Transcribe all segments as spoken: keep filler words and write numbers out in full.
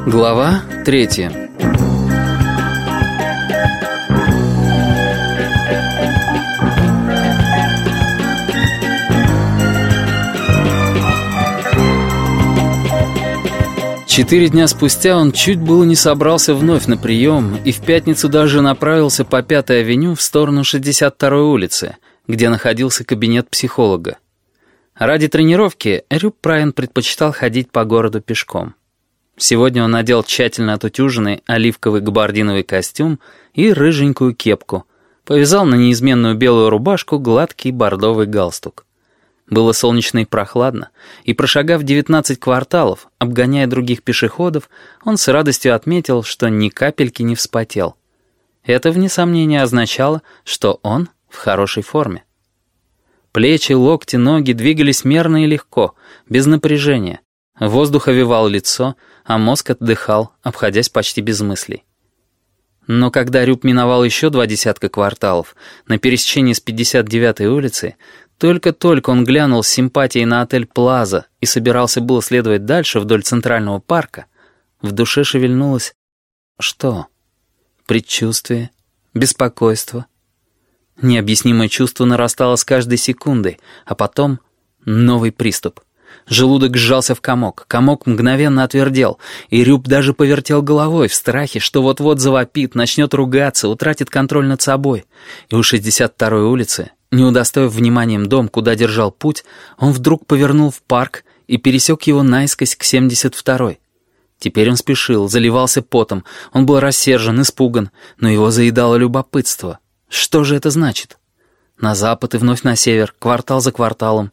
Глава третья. Четыре дня спустя он чуть было не собрался вновь на прием и в пятницу даже направился по Пятой авеню в сторону шестьдесят второй улицы, где находился кабинет психолога. Ради тренировки Рюб Прайн предпочитал ходить по городу пешком. Сегодня он надел тщательно отутюженный оливковый габардиновый костюм и рыженькую кепку, повязал на неизменную белую рубашку гладкий бордовый галстук. Было солнечно и прохладно, и, прошагав девятнадцать кварталов, обгоняя других пешеходов, он с радостью отметил, что ни капельки не вспотел. Это, вне сомнения, означало, что он в хорошей форме. Плечи, локти, ноги двигались мерно и легко, без напряжения. Воздух овевал лицо, а мозг отдыхал, обходясь почти без мыслей. Но когда Рюб миновал еще два десятка кварталов, на пересечении с пятьдесят девятой улицей, только-только он глянул с симпатией на отель «Плаза» и собирался было следовать дальше вдоль Центрального парка, в душе шевельнулось... Что? Предчувствие? Беспокойство? Необъяснимое чувство нарастало с каждой секундой, а потом новый приступ. Желудок сжался в комок, комок мгновенно отвердел, и Рюб даже повертел головой в страхе, что вот-вот завопит, начнет ругаться, утратит контроль над собой. И у шестьдесят второй улицы, не удостоив вниманием дом, куда держал путь, он вдруг повернул в парк и пересек его наискось к семьдесят второй. Теперь он спешил, заливался потом, он был рассержен, испуган, но его заедало любопытство. Что же это значит? На запад и вновь на север, квартал за кварталом.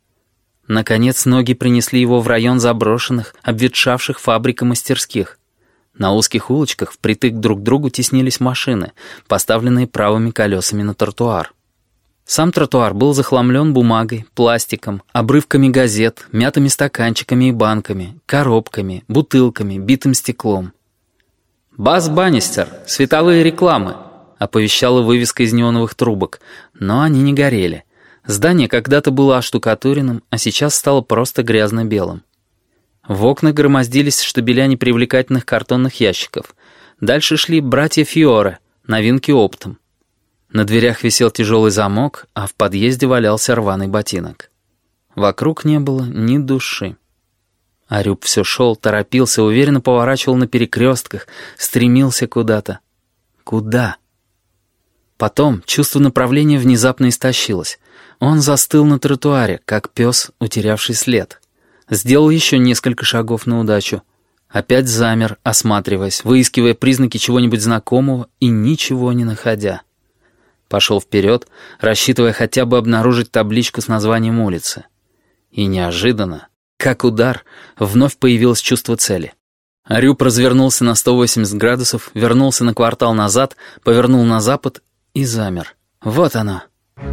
Наконец ноги принесли его в район заброшенных, обветшавших фабрик и мастерских. На узких улочках впритык друг к другу теснились машины, поставленные правыми колесами на тротуар. Сам тротуар был захламлен бумагой, пластиком, обрывками газет, мятыми стаканчиками и банками, коробками, бутылками, битым стеклом. «Бас Баннистер! Световые рекламы!» — оповещала вывеска из неоновых трубок, но они не горели. Здание когда-то было оштукатуренным, а сейчас стало просто грязно-белым. В окнах громоздились штабеля непривлекательных картонных ящиков. Дальше шли братья Фиоре, новинки оптом. На дверях висел тяжелый замок, а в подъезде валялся рваный ботинок. Вокруг не было ни души. А Рюб все шел, торопился, уверенно поворачивал на перекрестках, стремился куда-то. Куда? Потом чувство направления внезапно истощилось. Он застыл на тротуаре, как пес, утерявший след. Сделал еще несколько шагов на удачу. Опять замер, осматриваясь, выискивая признаки чего-нибудь знакомого и ничего не находя. Пошел вперед, рассчитывая хотя бы обнаружить табличку с названием улицы. И неожиданно, как удар, вновь появилось чувство цели. Рюб развернулся на сто восемьдесят градусов, вернулся на квартал назад, повернул на запад и замер. Вот оно.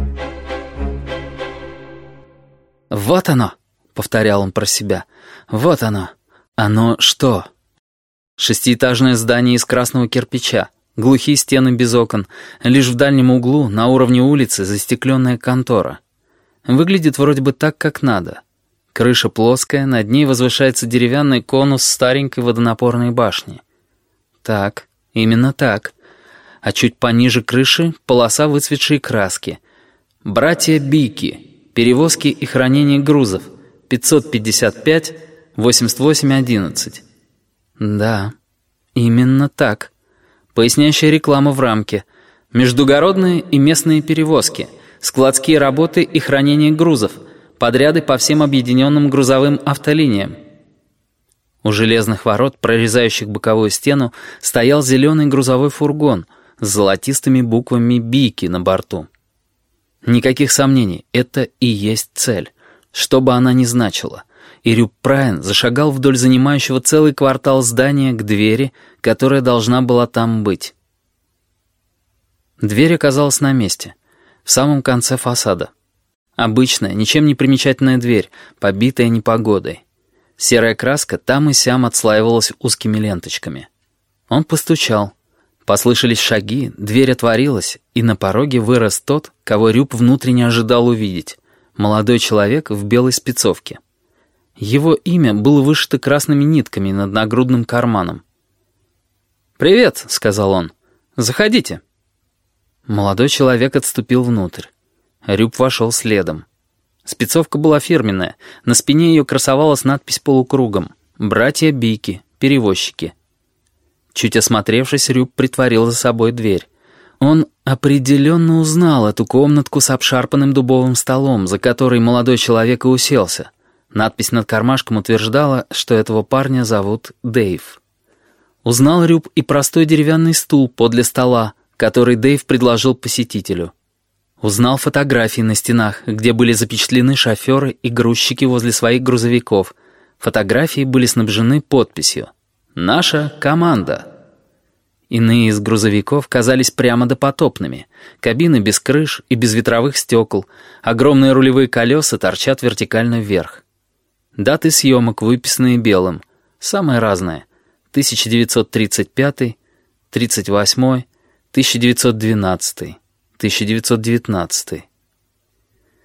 «Вот оно», — повторял он про себя. «Вот оно. Оно что?» Шестиэтажное здание из красного кирпича, глухие стены без окон, лишь в дальнем углу, на уровне улицы, застекленная контора. Выглядит вроде бы так, как надо. Крыша плоская, над ней возвышается деревянный конус старенькой водонапорной башни. Так, именно так. А чуть пониже крыши полоса выцветшей краски. «Братья Бики. Перевозки и хранение грузов. пятьсот пятьдесят пять восемьдесят восемь одиннадцать». Да, именно так. Поясняющая реклама в рамке. Междугородные и местные перевозки. Складские работы и хранение грузов. Подряды по всем объединенным грузовым автолиниям. У железных ворот, прорезающих боковую стену, стоял зеленый грузовой фургон с золотистыми буквами «Бики» на борту. Никаких сомнений, это и есть цель, что бы она ни значила. И Рюб Прайн зашагал вдоль занимающего целый квартал здания к двери, которая должна была там быть. Дверь оказалась на месте, в самом конце фасада. Обычная, ничем не примечательная дверь, побитая непогодой. Серая краска там и сям отслаивалась узкими ленточками. Он постучал. Послышались шаги, дверь отворилась, и на пороге вырос тот, кого Рюб внутренне ожидал увидеть. Молодой человек в белой спецовке. Его имя было вышито красными нитками над нагрудным карманом. «Привет», — сказал он. «Заходите». Молодой человек отступил внутрь. Рюб вошел следом. Спецовка была фирменная. На спине ее красовалась надпись полукругом: «Братья Бики, перевозчики». Чуть осмотревшись, Рюб притворил за собой дверь. Он определенно узнал эту комнатку с обшарпанным дубовым столом, за который молодой человек и уселся. Надпись над кармашком утверждала, что этого парня зовут Дэйв. Узнал Рюб и простой деревянный стул подле стола, который Дэйв предложил посетителю. Узнал фотографии на стенах, где были запечатлены шоферы и грузчики возле своих грузовиков. Фотографии были снабжены подписью «Наша команда». Иные из грузовиков казались прямо допотопными. Кабины без крыш и без ветровых стекол. Огромные рулевые колеса торчат вертикально вверх. Даты съемок выписанные белым. Самые разные. тысяча девятьсот тридцать пятый, тридцать восьмой, тысяча девятьсот двенадцатый, тысяча девятьсот девятнадцатый.